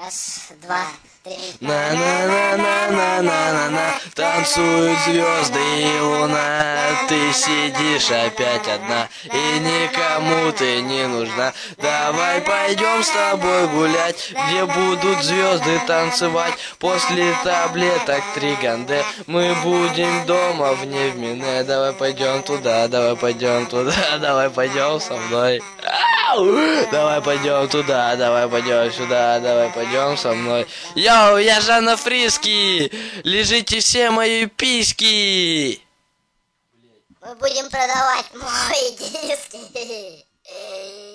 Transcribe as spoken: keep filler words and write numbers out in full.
Раз, два, три. На-на-на-на-на-на-на, танцуют звезды и луна. Ты сидишь опять одна, и никому ты не нужна. Давай пойдем с тобой гулять, где будут звезды танцевать. После таблеток Триганде мы будем дома вне в Мине. Давай пойдем туда, давай пойдем туда, давай пойдем со мной. Давай пойдем туда, давай пойдем сюда, давай пойдем со мной. Йоу, я Жанна Фриски! Лежите все мои письки! Мы будем продавать мои диски.